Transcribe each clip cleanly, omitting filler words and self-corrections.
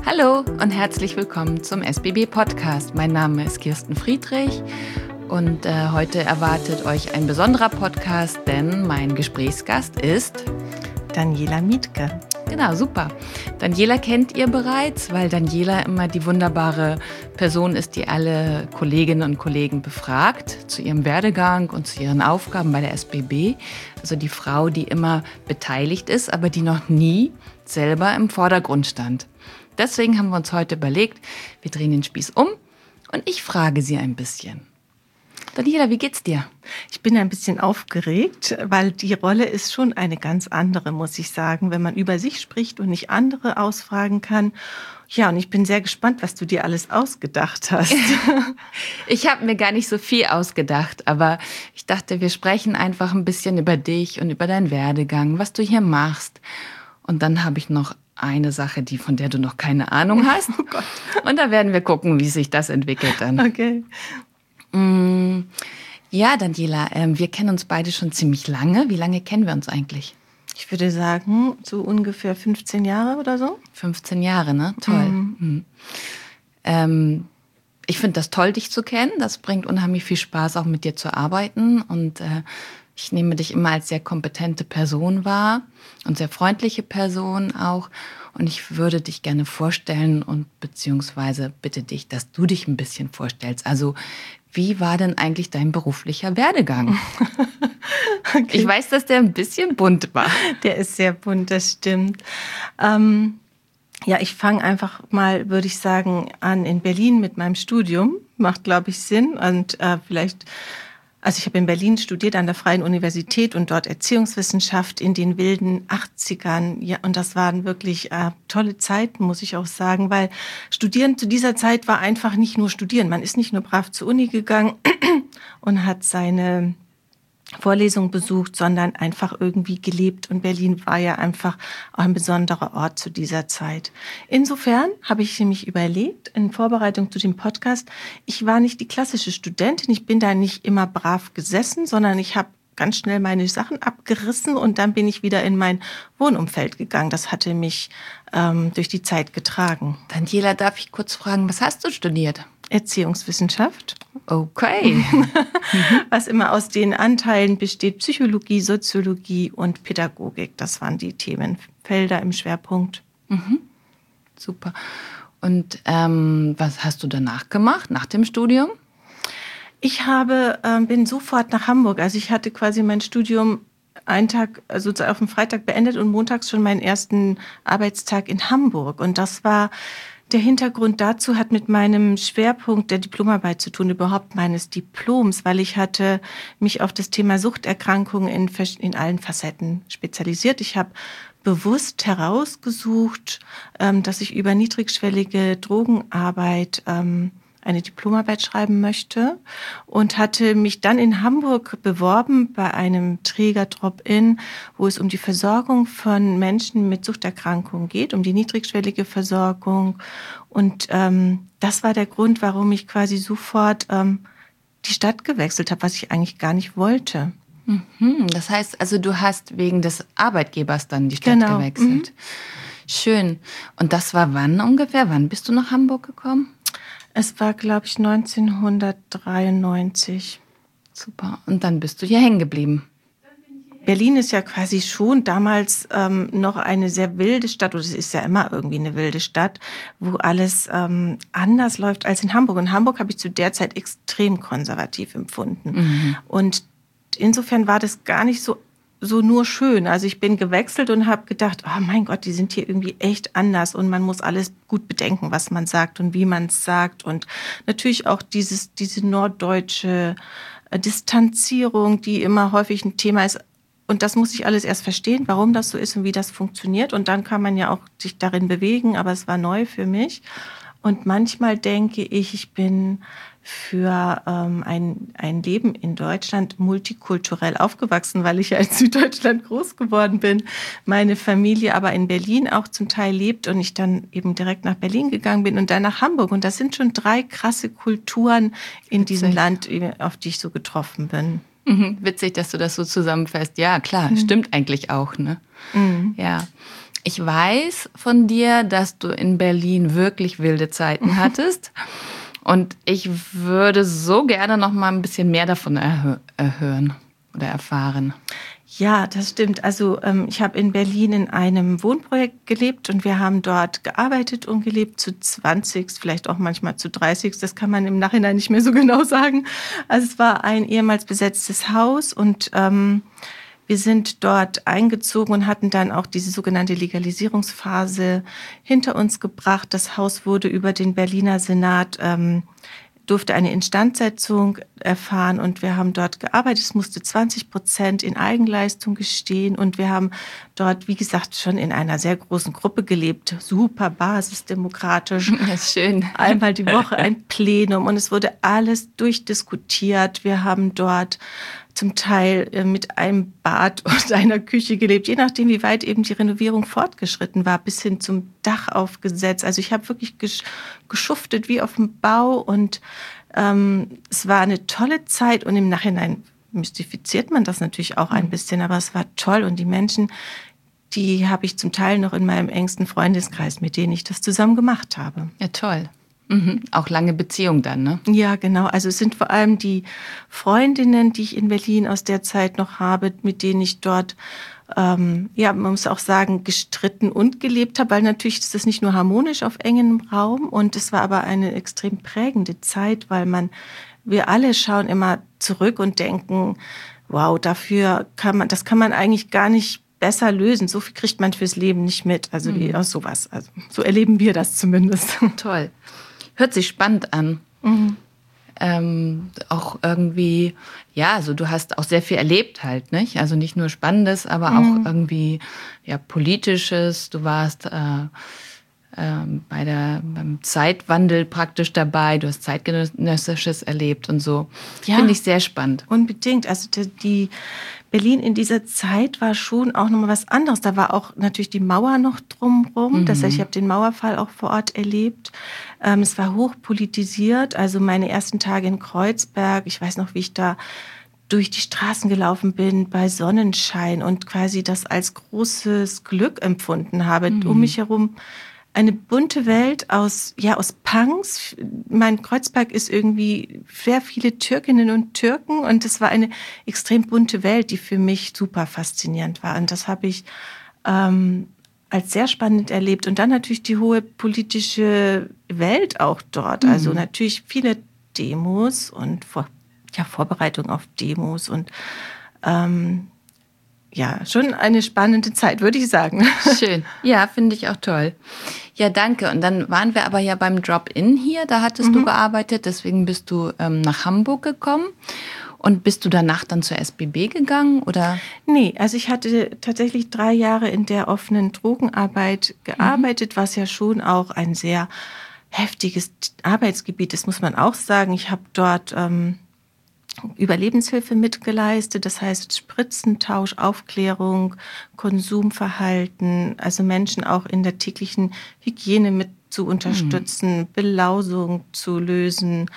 Hallo und herzlich willkommen zum SBB-Podcast. Mein Name ist Kirsten Friedrich und heute erwartet euch ein besonderer Podcast, denn mein Gesprächsgast ist Daniela Mietke. Genau, super. Daniela kennt ihr bereits, weil Daniela immer die wunderbare Person ist, die alle Kolleginnen und Kollegen befragt zu ihrem Werdegang und zu ihren Aufgaben bei der SBB. Also die Frau, die immer beteiligt ist, aber die noch nie selber im Vordergrund stand. Deswegen haben wir uns heute überlegt, wir drehen den Spieß um und ich frage sie ein bisschen. Daniela, wie geht's dir? Ich bin ein bisschen aufgeregt, weil die Rolle ist schon eine ganz andere, muss ich sagen, wenn man über sich spricht und nicht andere ausfragen kann. Ja, und ich bin sehr gespannt, was du dir alles ausgedacht hast. Ich habe mir gar nicht so viel ausgedacht, aber ich dachte, wir sprechen einfach ein bisschen über dich und über deinen Werdegang, was du hier machst. Und dann habe ich noch eine Sache, von der du noch keine Ahnung hast. Oh Gott. Und da werden wir gucken, wie sich das entwickelt dann. Okay. Ja, Daniela, wir kennen uns beide schon ziemlich lange. Wie lange kennen wir uns eigentlich? Ich würde sagen, so ungefähr 15 Jahre oder so. 15 Jahre, ne? Toll. Ich finde das toll, dich zu kennen. Das bringt unheimlich viel Spaß, auch mit dir zu arbeiten. Und ich nehme dich immer als sehr kompetente Person wahr und sehr freundliche Person auch. Und ich würde dich gerne vorstellen und beziehungsweise bitte dich, dass du dich ein bisschen vorstellst. Also, wie war denn eigentlich dein beruflicher Werdegang? Okay. Ich weiß, dass der ein bisschen bunt war. Der ist sehr bunt, das stimmt. Ja, ich fange einfach mal, würde ich sagen, an in Berlin mit meinem Studium. Macht, glaube ich, Sinn. Und also ich habe in Berlin studiert an der Freien Universität und dort Erziehungswissenschaft in den wilden 80ern. Ja, und das waren wirklich tolle Zeiten, muss ich auch sagen, weil Studieren zu dieser Zeit war einfach nicht nur Studieren. Man ist nicht nur brav zur Uni gegangen und hat seine Vorlesung besucht, sondern einfach irgendwie gelebt. Und Berlin war ja einfach auch ein besonderer Ort zu dieser Zeit. Insofern habe ich mich überlegt, in Vorbereitung zu dem Podcast, ich war nicht die klassische Studentin, ich bin da nicht immer brav gesessen, sondern ich habe ganz schnell meine Sachen abgerissen und dann bin ich wieder in mein Wohnumfeld gegangen. Das hatte mich durch die Zeit getragen. Daniela, darf ich kurz fragen, was hast du studiert? Erziehungswissenschaft. Okay. Was immer aus den Anteilen besteht, Psychologie, Soziologie und Pädagogik. Das waren die Themenfelder im Schwerpunkt. Mhm. Super. Und was hast du danach gemacht, nach dem Studium? Ich bin sofort nach Hamburg. Also ich hatte quasi mein Studium einen Tag, also auf dem Freitag beendet und montags schon meinen ersten Arbeitstag in Hamburg. Und das war der Hintergrund dazu, hat mit meinem Schwerpunkt der Diplomarbeit zu tun, überhaupt meines Diploms, weil ich hatte mich auf das Thema Suchterkrankungen in allen Facetten spezialisiert. Ich habe bewusst herausgesucht, dass ich über niedrigschwellige Drogenarbeit eine Diplomarbeit schreiben möchte und hatte mich dann in Hamburg beworben bei einem Träger Drop-In, wo es um die Versorgung von Menschen mit Suchterkrankungen geht, um die niedrigschwellige Versorgung. Und das war der Grund, warum ich quasi sofort die Stadt gewechselt habe, was ich eigentlich gar nicht wollte. Das heißt, also du hast wegen des Arbeitgebers dann die Stadt gewechselt. Schön. Und das war wann ungefähr? Wann bist du nach Hamburg gekommen? Es war, glaube ich, 1993. Super. Und dann bist du hier hängen geblieben. Berlin ist ja quasi schon damals noch eine sehr wilde Stadt, oder es ist ja immer irgendwie eine wilde Stadt, wo alles anders läuft als in Hamburg. Und Hamburg habe ich zu der Zeit extrem konservativ empfunden. Und insofern war das gar nicht so nur schön. Also ich bin gewechselt und habe gedacht, oh mein Gott, die sind hier irgendwie echt anders und man muss alles gut bedenken, was man sagt und wie man es sagt. Und natürlich auch diese norddeutsche Distanzierung, die immer häufig ein Thema ist. Und das muss ich alles erst verstehen, warum das so ist und wie das funktioniert. Und dann kann man ja auch sich darin bewegen, aber es war neu für mich. Und manchmal denke ich, ich bin für ein Leben in Deutschland multikulturell aufgewachsen, weil ich ja in Süddeutschland groß geworden bin. Meine Familie aber in Berlin auch zum Teil lebt und ich dann eben direkt nach Berlin gegangen bin und dann nach Hamburg. Und das sind schon 3 krasse Kulturen in diesem Land, auf die ich so getroffen bin. Witzig, dass du das so zusammenfasst. Ja, klar, stimmt eigentlich auch, ne? Ja. Ich weiß von dir, dass du in Berlin wirklich wilde Zeiten hattest. Und ich würde so gerne noch mal ein bisschen mehr davon erhören oder erfahren. Ja, das stimmt. Also ich habe in Berlin in einem Wohnprojekt gelebt und wir haben dort gearbeitet und gelebt zu 20, vielleicht auch manchmal zu 30. Das kann man im Nachhinein nicht mehr so genau sagen. Also es war ein ehemals besetztes Haus und wir sind dort eingezogen und hatten dann auch diese sogenannte Legalisierungsphase hinter uns gebracht. Das Haus wurde über den Berliner Senat durfte eine Instandsetzung erfahren und wir haben dort gearbeitet. Es musste 20% in Eigenleistung gestehen und wir haben dort, wie gesagt, schon in einer sehr großen Gruppe gelebt. Super basisdemokratisch. Das ist schön. Einmal die Woche ein Plenum und es wurde alles durchdiskutiert. Wir haben dort zum Teil mit einem Bad und einer Küche gelebt, je nachdem, wie weit eben die Renovierung fortgeschritten war, bis hin zum Dach aufgesetzt. Also ich habe wirklich geschuftet wie auf dem Bau und es war eine tolle Zeit und im Nachhinein mystifiziert man das natürlich auch ein bisschen, aber es war toll und die Menschen, die habe ich zum Teil noch in meinem engsten Freundeskreis, mit denen ich das zusammen gemacht habe. Ja, toll. Auch lange Beziehung dann, ne? Ja, genau. Also es sind vor allem die Freundinnen, die ich in Berlin aus der Zeit noch habe, mit denen ich dort, man muss auch sagen, gestritten und gelebt habe, weil natürlich ist das nicht nur harmonisch auf engem Raum und es war aber eine extrem prägende Zeit, weil wir alle schauen immer zurück und denken, wow, das kann man eigentlich gar nicht besser lösen. So viel kriegt man fürs Leben nicht mit. Also wie aus sowas. Also so erleben wir das zumindest. Toll. Hört sich spannend an. Auch irgendwie, ja, also du hast auch sehr viel erlebt halt, nicht? Also nicht nur Spannendes, aber auch irgendwie, ja, Politisches. Du warst beim Zeitwandel praktisch dabei. Du hast Zeitgenössisches erlebt und so. Ja, finde ich sehr spannend. Unbedingt. Also die Berlin in dieser Zeit war schon auch nochmal was anderes. Da war auch natürlich die Mauer noch drumherum. Das heißt, ich habe den Mauerfall auch vor Ort erlebt. Es war hochpolitisiert. Also meine ersten Tage in Kreuzberg, ich weiß noch, wie ich da durch die Straßen gelaufen bin bei Sonnenschein und quasi das als großes Glück empfunden habe. Um mich herum eine bunte Welt aus Punks. Mein Kreuzberg ist irgendwie sehr viele Türkinnen und Türken und es war eine extrem bunte Welt, die für mich super faszinierend war. Und das habe ich als sehr spannend erlebt. Und dann natürlich die hohe politische Welt auch dort. Also natürlich viele Demos und Vorbereitung auf Demos und schon eine spannende Zeit, würde ich sagen. Schön. Ja, finde ich auch toll. Ja, danke. Und dann waren wir aber ja beim Drop-In hier. Da hattest du gearbeitet. Deswegen bist du nach Hamburg gekommen. Und bist du danach dann zur SBB gegangen, oder? Nee, also ich hatte tatsächlich 3 Jahre in der offenen Drogenarbeit gearbeitet, was ja schon auch ein sehr heftiges Arbeitsgebiet ist, muss man auch sagen. Ich habe dort Überlebenshilfe mitgeleistet, das heißt Spritzentausch, Aufklärung, Konsumverhalten, also Menschen auch in der täglichen Hygiene mit zu unterstützen, Belausung zu lösen,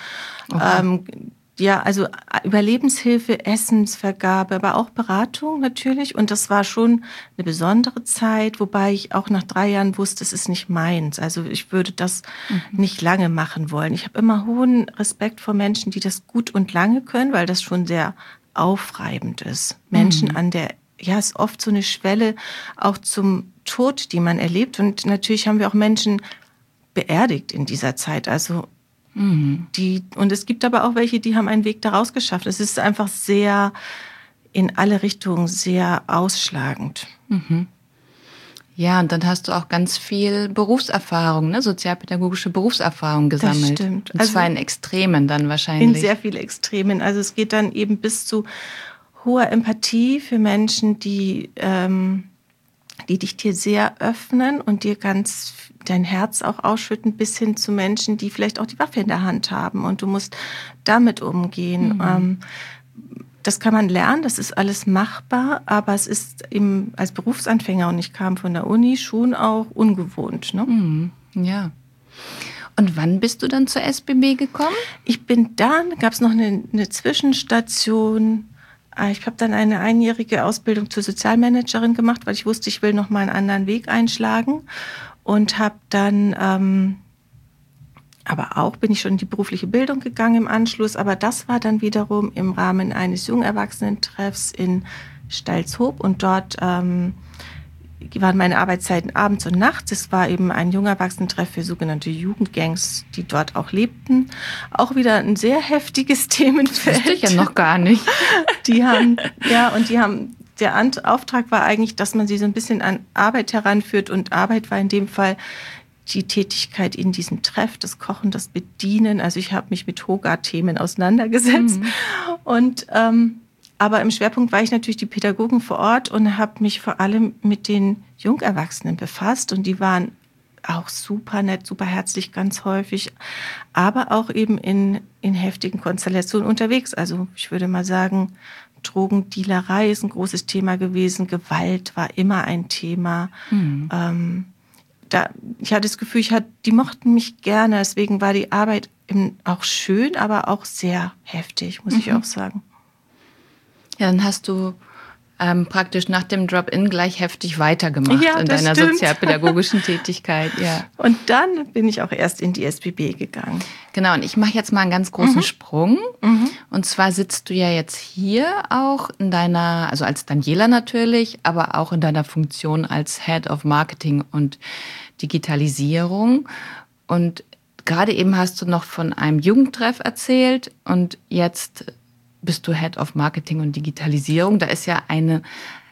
also Überlebenshilfe, Essensvergabe, aber auch Beratung natürlich. Und das war schon eine besondere Zeit, wobei ich auch nach 3 Jahren wusste, es ist nicht meins. Also ich würde das nicht lange machen wollen. Ich habe immer hohen Respekt vor Menschen, die das gut und lange können, weil das schon sehr aufreibend ist. Menschen ist oft so eine Schwelle auch zum Tod, die man erlebt. Und natürlich haben wir auch Menschen beerdigt in dieser Zeit. Also und es gibt aber auch welche, die haben einen Weg daraus geschafft. Es ist einfach sehr in alle Richtungen sehr ausschlagend. Ja, und dann hast du auch ganz viel Berufserfahrung, ne? Sozialpädagogische Berufserfahrung gesammelt. Das stimmt. Und zwar in Extremen dann wahrscheinlich. In sehr viele Extremen. Also es geht dann eben bis zu hoher Empathie für Menschen, die dich dir sehr öffnen und dir ganz dein Herz auch ausschütten, bis hin zu Menschen, die vielleicht auch die Waffe in der Hand haben und du musst damit umgehen. Das kann man lernen, das ist alles machbar, aber es ist eben als Berufsanfänger, und ich kam von der Uni, schon auch ungewohnt. Ne? Ja. Und wann bist du dann zur SBB gekommen? Ich bin dann, gab es noch eine Zwischenstation, Ich habe dann eine einjährige Ausbildung zur Sozialmanagerin gemacht, weil ich wusste, ich will noch mal einen anderen Weg einschlagen und habe dann aber auch bin ich schon in die berufliche Bildung gegangen im Anschluss, aber das war dann wiederum im Rahmen eines Jungerwachsenentreffs in Stalzhoop und dort waren meine Arbeitszeiten abends und nachts. Es war eben ein Jungerwachsenentreff für sogenannte Jugendgangs, die dort auch lebten. Auch wieder ein sehr heftiges Themenfeld. Das wusste ich ja noch gar nicht. Der Auftrag war eigentlich, dass man sie so ein bisschen an Arbeit heranführt und Arbeit war in dem Fall die Tätigkeit in diesem Treff, das Kochen, das Bedienen. Also ich habe mich mit Hoga-Themen auseinandergesetzt. Und aber im Schwerpunkt war ich natürlich die Pädagogen vor Ort und habe mich vor allem mit den Jungerwachsenen befasst. Und die waren auch super nett, super herzlich ganz häufig, aber auch eben in heftigen Konstellationen unterwegs. Also ich würde mal sagen, Drogendealerei ist ein großes Thema gewesen. Gewalt war immer ein Thema. Ich hatte das Gefühl, die mochten mich gerne, deswegen war die Arbeit auch schön, aber auch sehr heftig, muss ich auch sagen. Ja, dann hast du praktisch nach dem Drop-in gleich heftig weitergemacht in deiner sozialpädagogischen Tätigkeit. Ja. Und dann bin ich auch erst in die SBB gegangen. Genau, und ich mache jetzt mal einen ganz großen Sprung. Und zwar sitzt du ja jetzt hier auch in deiner, also als Daniela natürlich, aber auch in deiner Funktion als Head of Marketing und Digitalisierung. Und gerade eben hast du noch von einem Jugendtreff erzählt und jetzt bist du Head of Marketing und Digitalisierung. Da ist ja ein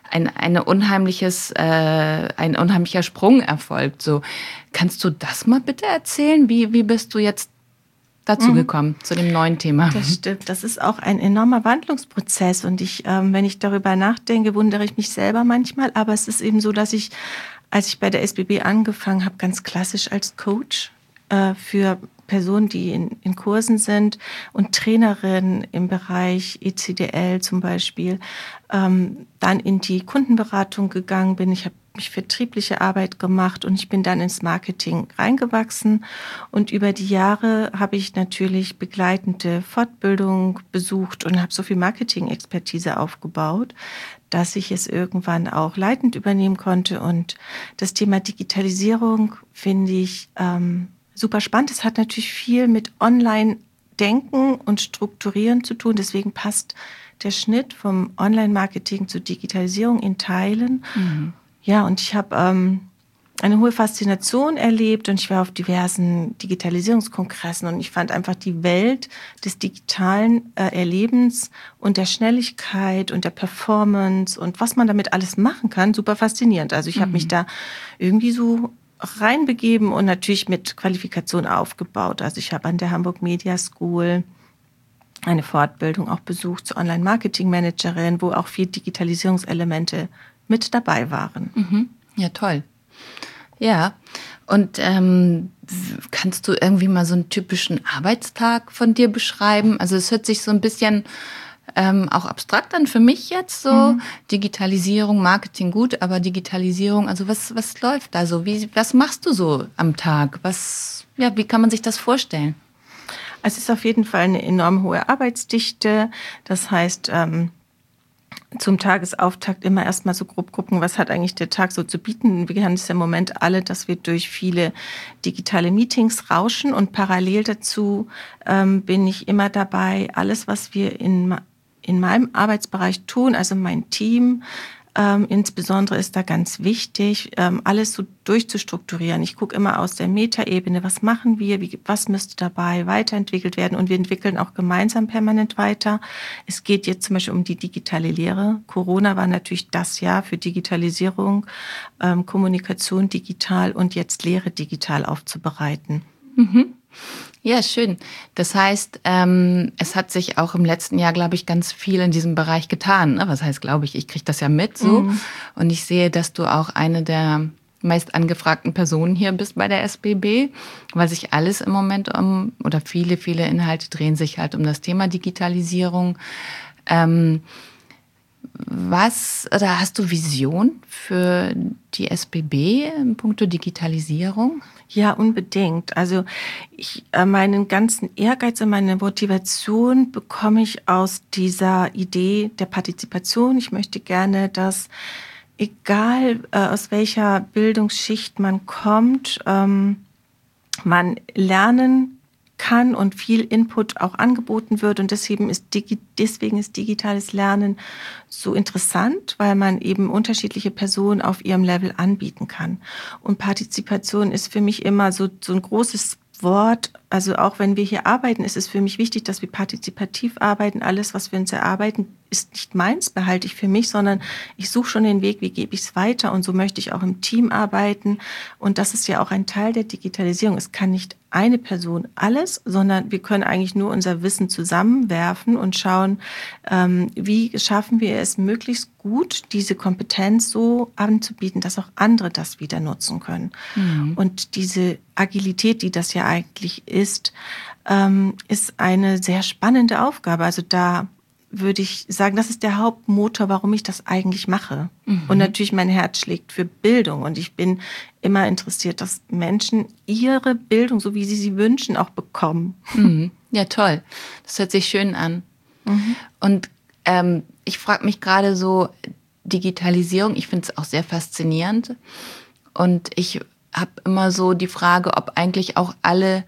unheimlicher Sprung erfolgt. So, kannst du das mal bitte erzählen? Wie bist du jetzt dazu gekommen, zu dem neuen Thema? Das stimmt. Das ist auch ein enormer Wandlungsprozess. Und wenn ich darüber nachdenke, wundere ich mich selber manchmal. Aber es ist eben so, dass als ich bei der SBB angefangen habe, ganz klassisch als Coach für Personen, die in Kursen sind und Trainerin im Bereich ECDL zum Beispiel, dann in die Kundenberatung gegangen bin. Ich habe mich vertriebliche Arbeit gemacht und ich bin dann ins Marketing reingewachsen. Und über die Jahre habe ich natürlich begleitende Fortbildung besucht und habe so viel Marketing-Expertise aufgebaut, dass ich es irgendwann auch leitend übernehmen konnte. Und das Thema Digitalisierung finde ich super spannend. Es hat natürlich viel mit Online-Denken und Strukturieren zu tun. Deswegen passt der Schnitt vom Online-Marketing zur Digitalisierung in Teilen. Ja, und ich habe eine hohe Faszination erlebt und ich war auf diversen Digitalisierungskongressen und ich fand einfach die Welt des digitalen Erlebens und der Schnelligkeit und der Performance und was man damit alles machen kann, super faszinierend. Also ich habe mich da irgendwie so reinbegeben und natürlich mit Qualifikation aufgebaut. Also ich habe an der Hamburg Media School eine Fortbildung auch besucht zur Online-Marketing-Managerin, wo auch viel Digitalisierungselemente mit dabei waren. Ja, toll. Ja, und kannst du irgendwie mal so einen typischen Arbeitstag von dir beschreiben? Also es hört sich so ein bisschen auch abstrakt an für mich jetzt so. Digitalisierung, Marketing gut, aber Digitalisierung, also was läuft da so? Was machst du so am Tag? Wie kann man sich das vorstellen? Es ist auf jeden Fall eine enorm hohe Arbeitsdichte. Das heißt, zum Tagesauftakt immer erstmal so grob gucken, was hat eigentlich der Tag so zu bieten. Wir haben es ja im Moment alle, dass wir durch viele digitale Meetings rauschen und parallel dazu bin ich immer dabei, alles, was wir in meinem Arbeitsbereich tun, also mein Team, insbesondere ist da ganz wichtig, alles so durchzustrukturieren. Ich gucke immer aus der Metaebene, was machen wir, was müsste dabei weiterentwickelt werden und wir entwickeln auch gemeinsam permanent weiter. Es geht jetzt zum Beispiel um die digitale Lehre. Corona war natürlich das Jahr für Digitalisierung, Kommunikation digital und jetzt Lehre digital aufzubereiten. Ja, schön. Das heißt, es hat sich auch im letzten Jahr, glaube ich, ganz viel in diesem Bereich getan. Ne? Was heißt, glaube ich kriege das ja mit so. Und ich sehe, dass du auch eine der meist angefragten Personen hier bist bei der SBB, weil sich alles im Moment oder viele Inhalte drehen sich halt um das Thema Digitalisierung. oder hast du Vision für die SBB in puncto Digitalisierung? Ja, unbedingt. Also meinen ganzen Ehrgeiz und meine Motivation bekomme ich aus dieser Idee der Partizipation. Ich möchte gerne, dass egal aus welcher Bildungsschicht man kommt, man lernen kann und viel Input auch angeboten wird. Und deswegen ist digitales Lernen so interessant, weil man eben unterschiedliche Personen auf ihrem Level anbieten kann. Und Partizipation ist für mich immer so ein großes Wort. Also auch wenn wir hier arbeiten, ist es für mich wichtig, dass wir partizipativ arbeiten. Alles, was wir uns erarbeiten, ist nicht meins, behalte ich für mich, sondern ich suche schon den Weg, wie gebe ich es weiter. Und so möchte ich auch im Team arbeiten. Und das ist ja auch ein Teil der Digitalisierung. Es kann nicht eine Person alles, sondern wir können eigentlich nur unser Wissen zusammenwerfen und schauen, wie schaffen wir es möglichst gut, diese Kompetenz so anzubieten, dass auch andere das wieder nutzen können. Mhm. Und diese Agilität, die das ja eigentlich ist eine sehr spannende Aufgabe. Also da würde ich sagen, das ist der Hauptmotor, warum ich das eigentlich mache. Mhm. Und natürlich mein Herz schlägt für Bildung. Und ich bin immer interessiert, dass Menschen ihre Bildung, so wie sie wünschen, auch bekommen. Mhm. Ja, toll. Das hört sich schön an. Mhm. Und ich frage mich gerade so, Digitalisierung, ich finde es auch sehr faszinierend. Und ich habe immer so die Frage, ob eigentlich auch alle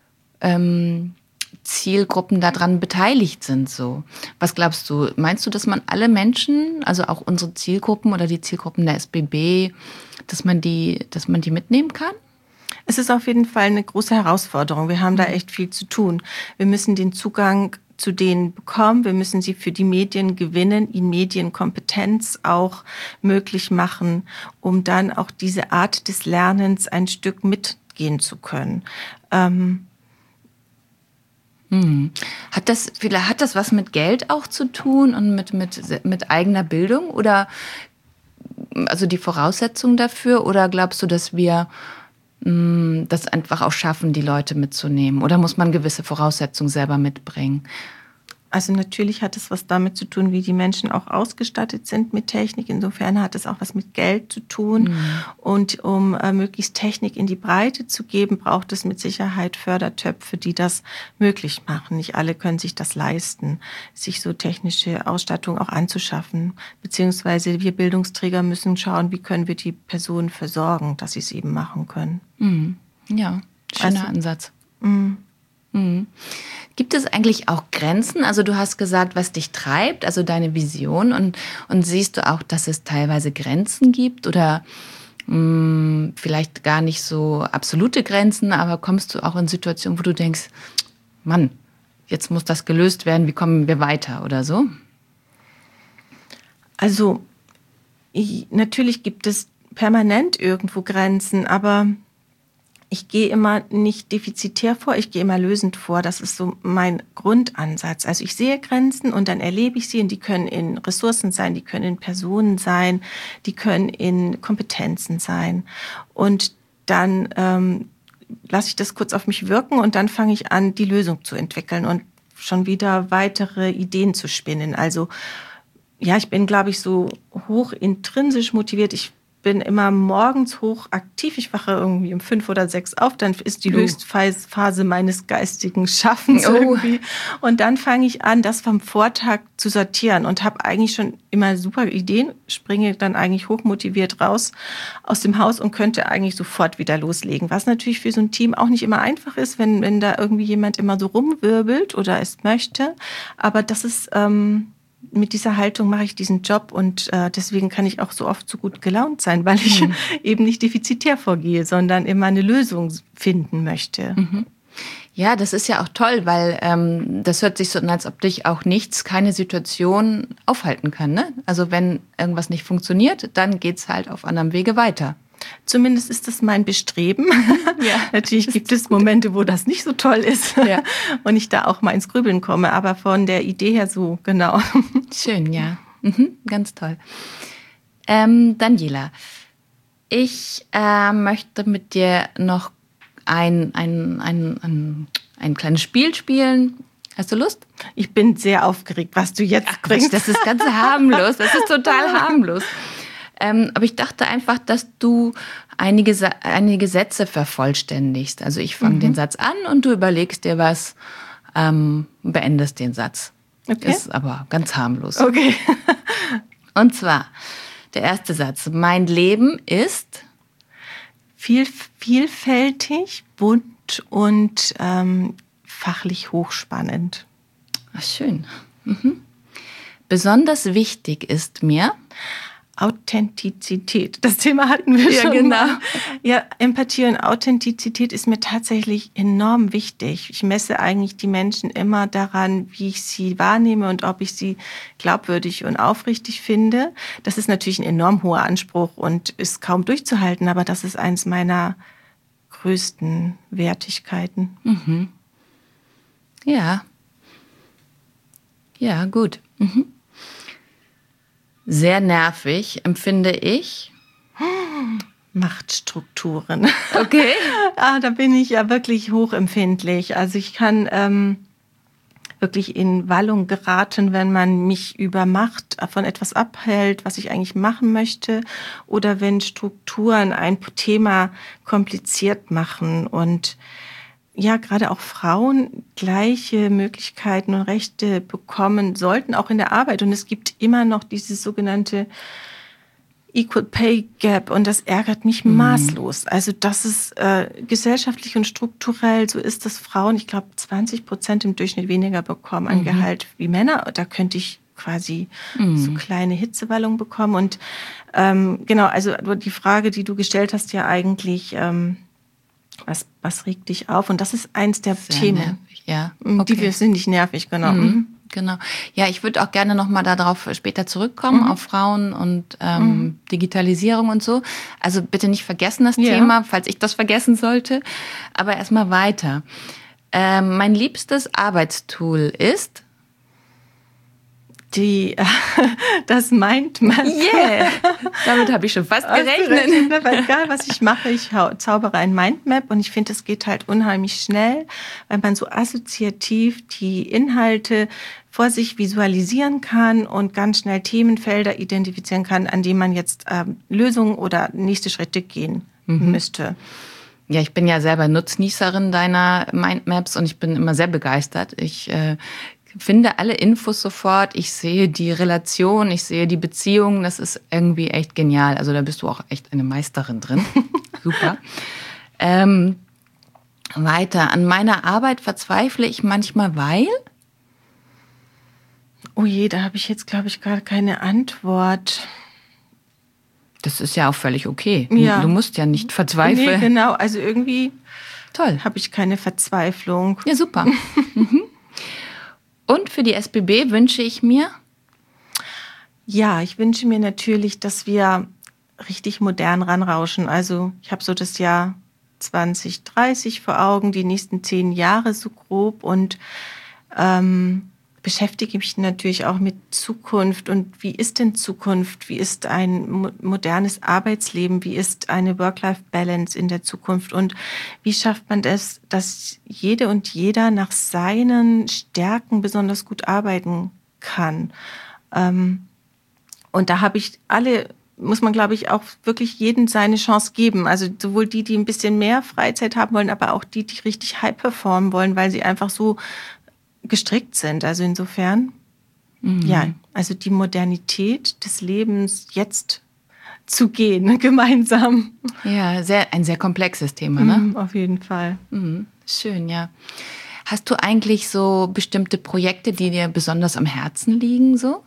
Zielgruppen daran beteiligt sind. So. Was glaubst du? Meinst du, dass man alle Menschen, also auch unsere Zielgruppen oder die Zielgruppen der SBB, dass man die mitnehmen kann? Es ist auf jeden Fall eine große Herausforderung. Wir haben da echt viel zu tun. Wir müssen den Zugang zu denen bekommen. Wir müssen sie für die Medien gewinnen, ihnen Medienkompetenz auch möglich machen, um dann auch diese Art des Lernens ein Stück mitgehen zu können. Hat das was mit Geld auch zu tun und mit eigener Bildung oder also die Voraussetzung dafür? Oder glaubst du, dass wir das einfach auch schaffen, die Leute mitzunehmen? Oder muss man gewisse Voraussetzungen selber mitbringen? Also natürlich hat es was damit zu tun, wie die Menschen auch ausgestattet sind mit Technik. Insofern hat es auch was mit Geld zu tun. Mhm. Und um möglichst Technik in die Breite zu geben, braucht es mit Sicherheit Fördertöpfe, die das möglich machen. Nicht alle können sich das leisten, sich so technische Ausstattung auch anzuschaffen. Beziehungsweise wir Bildungsträger müssen schauen, wie können wir die Personen versorgen, dass sie es eben machen können. Mhm. Ja, schöner Ansatz. Mhm. Mhm. Gibt es eigentlich auch Grenzen? Also du hast gesagt, was dich treibt, also deine Vision. Und siehst du auch, dass es teilweise Grenzen gibt oder vielleicht gar nicht so absolute Grenzen, aber kommst du auch in Situationen, wo du denkst, Mann, jetzt muss das gelöst werden, wie kommen wir weiter oder so? Also natürlich gibt es permanent irgendwo Grenzen, aber ich gehe immer nicht defizitär vor, ich gehe immer lösend vor. Das ist so mein Grundansatz. Also ich sehe Grenzen und dann erlebe ich sie und die können in Ressourcen sein, die können in Personen sein, die können in Kompetenzen sein. Und dann lasse ich das kurz auf mich wirken und dann fange ich an, die Lösung zu entwickeln und schon wieder weitere Ideen zu spinnen. Also ja, ich bin, glaube ich, so hoch intrinsisch motiviert. Ich bin immer morgens hoch aktiv. Ich wache irgendwie um 5 oder 6 auf. Dann ist die Höchstphase meines geistigen Schaffens irgendwie. Und dann fange ich an, das vom Vortag zu sortieren und habe eigentlich schon immer super Ideen, springe dann eigentlich hochmotiviert raus aus dem Haus und könnte eigentlich sofort wieder loslegen. Was natürlich für so ein Team auch nicht immer einfach ist, wenn da irgendwie jemand immer so rumwirbelt oder es möchte. Aber das ist mit dieser Haltung mache ich diesen Job und deswegen kann ich auch so oft so gut gelaunt sein, weil ich eben nicht defizitär vorgehe, sondern immer eine Lösung finden möchte. Mhm. Ja, das ist ja auch toll, weil das hört sich so an, als ob dich auch nichts, keine Situation aufhalten kann. Ne? Also wenn irgendwas nicht funktioniert, dann geht's halt auf anderem Wege weiter. Zumindest ist das mein Bestreben. Ja, natürlich gibt es Momente, wo das nicht so toll ist und ich da auch mal ins Grübeln komme, aber von der Idee her so, genau. Schön, ja. Ganz toll. Daniela, ich möchte mit dir noch ein kleines Spiel spielen. Hast du Lust? Ich bin sehr aufgeregt, was du jetzt bringst. Das ist ganz harmlos. Das ist total harmlos. Aber ich dachte einfach, dass du einige Sätze vervollständigst. Also ich fange den Satz an und du überlegst dir was, beendest den Satz. Okay. Ist aber ganz harmlos. Okay. Und zwar, der erste Satz. Mein Leben ist vielfältig, bunt und fachlich hochspannend. Ach, schön. Besonders wichtig ist mir Authentizität. Das Thema hatten wir schon. Genau. Mal. Ja, Empathie und Authentizität ist mir tatsächlich enorm wichtig. Ich messe eigentlich die Menschen immer daran, wie ich sie wahrnehme und ob ich sie glaubwürdig und aufrichtig finde. Das ist natürlich ein enorm hoher Anspruch und ist kaum durchzuhalten, aber das ist eins meiner größten Wertigkeiten. Mhm. Ja. Ja, gut. Sehr nervig empfinde ich Machtstrukturen. Okay. Da bin ich ja wirklich hochempfindlich. Also ich kann wirklich in Wallung geraten, wenn man mich über Macht von etwas abhält, was ich eigentlich machen möchte, oder wenn Strukturen ein Thema kompliziert machen und ja, gerade auch Frauen gleiche Möglichkeiten und Rechte bekommen sollten, auch in der Arbeit. Und es gibt immer noch dieses sogenannte Equal Pay Gap und das ärgert mich maßlos. Also das ist gesellschaftlich und strukturell, so ist, dass Frauen, ich glaube, 20% im Durchschnitt weniger bekommen an Gehalt wie Männer. Da könnte ich quasi so kleine Hitzewallungen bekommen. Und genau, also die Frage, die du gestellt hast, ja eigentlich... Was regt dich auf? Und das ist eins der Sehr Themen. Nervig, ja. Okay. Die sind nicht nervig, genau. Genau. Ja, ich würde auch gerne nochmal darauf später zurückkommen, auf Frauen und Digitalisierung und so. Also bitte nicht vergessen das Thema, falls ich das vergessen sollte. Aber erstmal weiter. Mein liebstes Arbeitstool ist? Das Mindmap. Yeah! Damit habe ich schon fast gerechnet. Weil egal, was ich mache, ich zaubere ein Mindmap und ich finde, es geht halt unheimlich schnell, weil man so assoziativ die Inhalte vor sich visualisieren kann und ganz schnell Themenfelder identifizieren kann, an denen man jetzt Lösungen oder nächste Schritte gehen müsste. Ja, ich bin ja selber Nutznießerin deiner Mindmaps und ich bin immer sehr begeistert. Ich finde alle Infos sofort, ich sehe die Relation, ich sehe die Beziehung, das ist irgendwie echt genial. Also da bist du auch echt eine Meisterin drin. Super. Weiter. An meiner Arbeit verzweifle ich manchmal, weil? Oh je, da habe ich jetzt, glaube ich, gerade keine Antwort. Das ist ja auch völlig okay. Ja. Du musst ja nicht verzweifeln. Nee, genau. Also irgendwie toll. Habe ich keine Verzweiflung. Ja, super. Und für die SBB wünsche ich mir? Ja, ich wünsche mir natürlich, dass wir richtig modern ranrauschen. Also ich habe so das Jahr 2030 vor Augen, die nächsten 10 Jahre so grob und beschäftige mich natürlich auch mit Zukunft und wie ist denn Zukunft? Wie ist ein modernes Arbeitsleben? Wie ist eine Work-Life-Balance in der Zukunft? Und wie schafft man das, dass jede und jeder nach seinen Stärken besonders gut arbeiten kann? Und da habe ich muss man, glaube ich, auch wirklich jedem seine Chance geben. Also sowohl die ein bisschen mehr Freizeit haben wollen, aber auch die richtig high performen wollen, weil sie einfach so gestrickt sind. Also insofern, ja, also die Modernität des Lebens jetzt zu gehen, gemeinsam. Ja, ein sehr komplexes Thema, ne? Auf jeden Fall. Schön, ja. Hast du eigentlich so bestimmte Projekte, die dir besonders am Herzen liegen, so?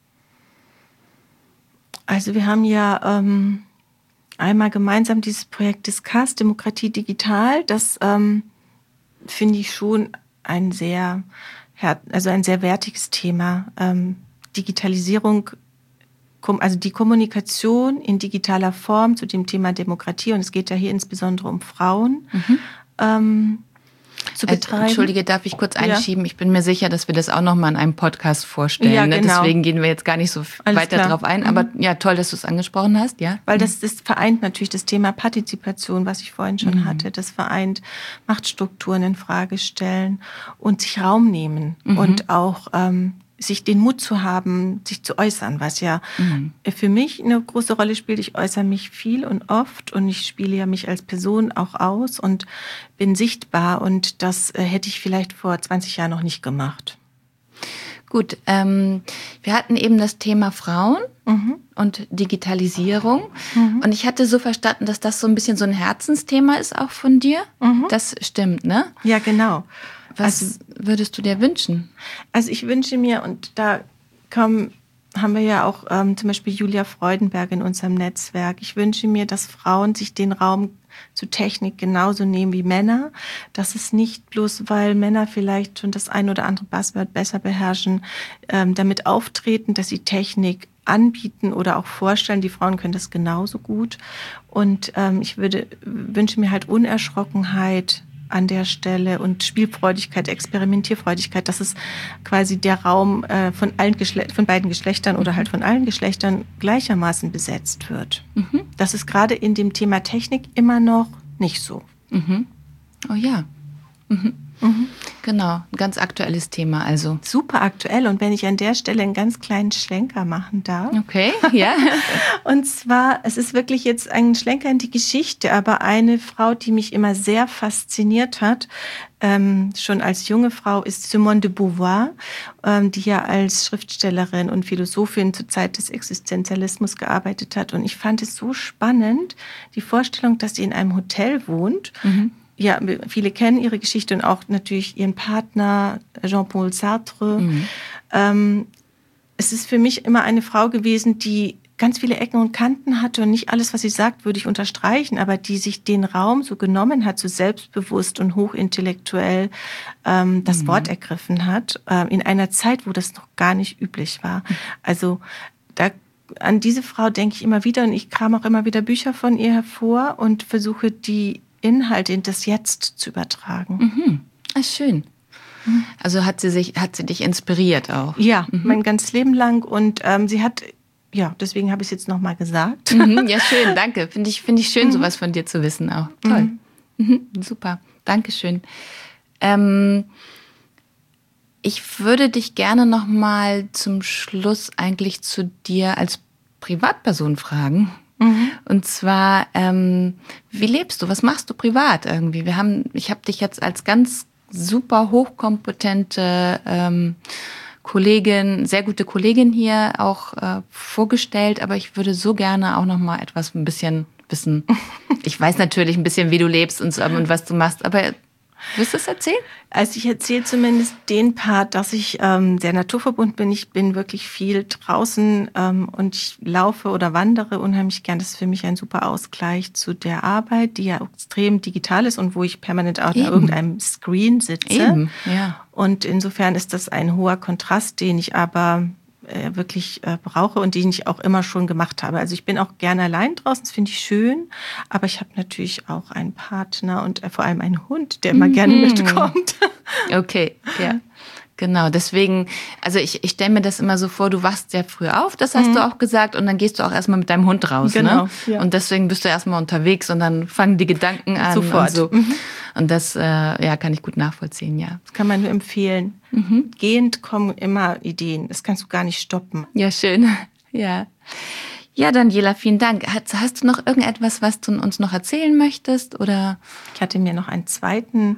Also wir haben ja einmal gemeinsam dieses Projekt Discuss, Demokratie digital. Das finde ich schon ein sehr wertiges Thema. Digitalisierung, also die Kommunikation in digitaler Form zu dem Thema Demokratie. Und es geht ja hier insbesondere um Frauen. zu betreiben. Entschuldige, darf ich kurz einschieben? Ja. Ich bin mir sicher, dass wir das auch noch mal in einem Podcast vorstellen. Ja, genau. Deswegen gehen wir jetzt gar nicht so weiter drauf ein. Aber ja, toll, dass du es angesprochen hast. Ja. Weil das vereint natürlich das Thema Partizipation, was ich vorhin schon hatte. Das vereint Machtstrukturen in Frage stellen und sich Raum nehmen und auch sich den Mut zu haben, sich zu äußern, was ja für mich eine große Rolle spielt. Ich äußere mich viel und oft und ich spiele ja mich als Person auch aus und bin sichtbar und das hätte ich vielleicht vor 20 Jahren noch nicht gemacht. Gut, wir hatten eben das Thema Frauen und Digitalisierung und ich hatte so verstanden, dass das so ein bisschen so ein Herzensthema ist auch von dir. Das stimmt, ne? Ja, genau. Was würdest du dir wünschen? Also ich wünsche mir, und da haben wir ja auch zum Beispiel Julia Freudenberg in unserem Netzwerk, ich wünsche mir, dass Frauen sich den Raum zu Technik genauso nehmen wie Männer. Dass es nicht bloß, weil Männer vielleicht schon das ein oder andere Buzzword besser beherrschen, damit auftreten, dass sie Technik anbieten oder auch vorstellen. Die Frauen können das genauso gut. Und ich wünsche mir halt Unerschrockenheit an der Stelle und Spielfreudigkeit, Experimentierfreudigkeit, dass es quasi der Raum von beiden Geschlechtern oder halt von allen Geschlechtern gleichermaßen besetzt wird. Das ist gerade in dem Thema Technik immer noch nicht so. Oh ja. Genau, ein ganz aktuelles Thema also. Super aktuell und wenn ich an der Stelle einen ganz kleinen Schlenker machen darf. Okay, ja. Und zwar, es ist wirklich jetzt ein Schlenker in die Geschichte, aber eine Frau, die mich immer sehr fasziniert hat, schon als junge Frau, ist Simone de Beauvoir, die ja als Schriftstellerin und Philosophin zur Zeit des Existenzialismus gearbeitet hat. Und ich fand es so spannend, die Vorstellung, dass sie in einem Hotel wohnt. Ja, viele kennen ihre Geschichte und auch natürlich ihren Partner Jean-Paul Sartre. Es ist für mich immer eine Frau gewesen, die ganz viele Ecken und Kanten hatte und nicht alles, was sie sagt, würde ich unterstreichen, aber die sich den Raum so genommen hat, so selbstbewusst und hochintellektuell das Wort ergriffen hat, in einer Zeit, wo das noch gar nicht üblich war. Also an diese Frau denke ich immer wieder und ich kram auch immer wieder Bücher von ihr hervor und versuche die Inhalte in das Jetzt zu übertragen. Ah, schön. Also hat sie dich inspiriert auch? Ja, mein ganzes Leben lang und sie hat, ja, deswegen habe ich es jetzt nochmal gesagt. Ja, schön, danke. Finde ich schön, sowas von dir zu wissen auch. Toll. Super, Dankeschön. Ich würde dich gerne nochmal zum Schluss eigentlich zu dir als Privatperson fragen. Und zwar, wie lebst du? Was machst du privat irgendwie? Ich habe dich jetzt als ganz super hochkompetente Kollegin, sehr gute Kollegin hier auch vorgestellt, aber ich würde so gerne auch noch mal ein bisschen wissen. Ich weiß natürlich ein bisschen, wie du lebst und was du machst, aber willst du es erzählen? Also ich erzähle zumindest den Part, dass ich sehr naturverbunden bin. Ich bin wirklich viel draußen und ich laufe oder wandere unheimlich gern. Das ist für mich ein super Ausgleich zu der Arbeit, die ja extrem digital ist und wo ich permanent auch an irgendeinem Screen sitze. Eben, ja. Und insofern ist das ein hoher Kontrast, den ich aber wirklich brauche und den ich auch immer schon gemacht habe. Also ich bin auch gerne allein draußen, das finde ich schön, aber ich habe natürlich auch einen Partner und vor allem einen Hund, der immer gerne mitkommt. Okay, ja. Genau, deswegen, also ich stelle mir das immer so vor, du wachst sehr früh auf, das hast du auch gesagt, und dann gehst du auch erstmal mit deinem Hund raus. Genau, ne? Ja. Und deswegen bist du erstmal unterwegs und dann fangen die Gedanken an. Sofort. Und so. Und das kann ich gut nachvollziehen, ja. Das kann man nur empfehlen. Gehend kommen immer Ideen, das kannst du gar nicht stoppen. Ja, schön. Ja. Ja, Daniela, vielen Dank. Hast du noch irgendetwas, was du uns noch erzählen möchtest? Oder? Ich hatte mir noch einen zweiten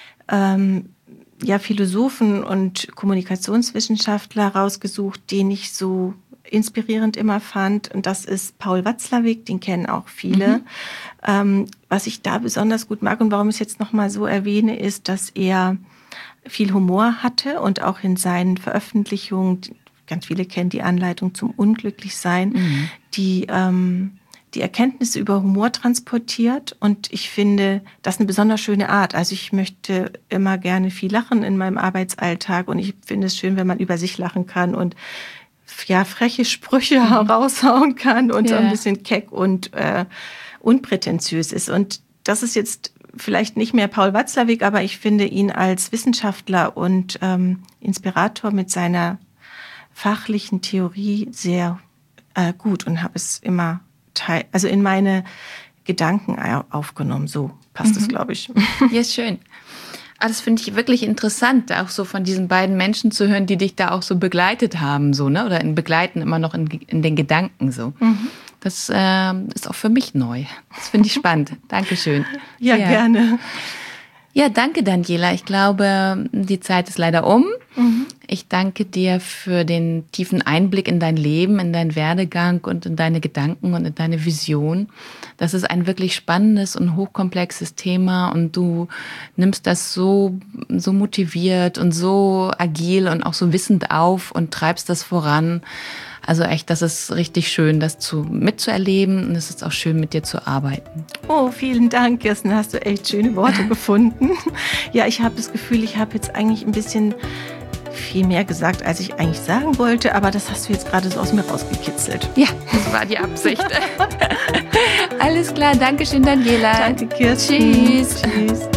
Philosophen und Kommunikationswissenschaftler rausgesucht, den ich so inspirierend immer fand. Und das ist Paul Watzlawick, den kennen auch viele. Was ich da besonders gut mag und warum ich es jetzt nochmal so erwähne, ist, dass er viel Humor hatte und auch in seinen Veröffentlichungen, ganz viele kennen die Anleitung zum Unglücklichsein, die Erkenntnisse über Humor transportiert. Und ich finde, das ist eine besonders schöne Art. Also ich möchte immer gerne viel lachen in meinem Arbeitsalltag und ich finde es schön, wenn man über sich lachen kann und freche Sprüche raushauen kann und so ein bisschen keck und unprätentiös ist. Und das ist jetzt vielleicht nicht mehr Paul Watzlawick, aber ich finde ihn als Wissenschaftler und Inspirator mit seiner fachlichen Theorie sehr gut und habe es immer in meine Gedanken aufgenommen. So passt es, glaube ich. Ja, ist schön. Das finde ich wirklich interessant, auch so von diesen beiden Menschen zu hören, die dich da auch so begleitet haben, so, ne? Oder begleiten immer noch in den Gedanken so. Das ist auch für mich neu. Das finde ich spannend. Dankeschön. Ja, gerne. Ja, danke, Daniela. Ich glaube, die Zeit ist leider um. Ich danke dir für den tiefen Einblick in dein Leben, in deinen Werdegang und in deine Gedanken und in deine Vision. Das ist ein wirklich spannendes und hochkomplexes Thema und du nimmst das so motiviert und so agil und auch so wissend auf und treibst das voran. Also echt, das ist richtig schön, das mitzuerleben und es ist auch schön, mit dir zu arbeiten. Oh, vielen Dank, Kirsten, hast du echt schöne Worte gefunden. Ja, ich habe das Gefühl, ich habe jetzt eigentlich ein bisschen viel mehr gesagt, als ich eigentlich sagen wollte, aber das hast du jetzt gerade so aus mir rausgekitzelt. Ja, das war die Absicht. Alles klar, danke schön, Daniela. Danke, Kirsten. Tschüss. Tschüss.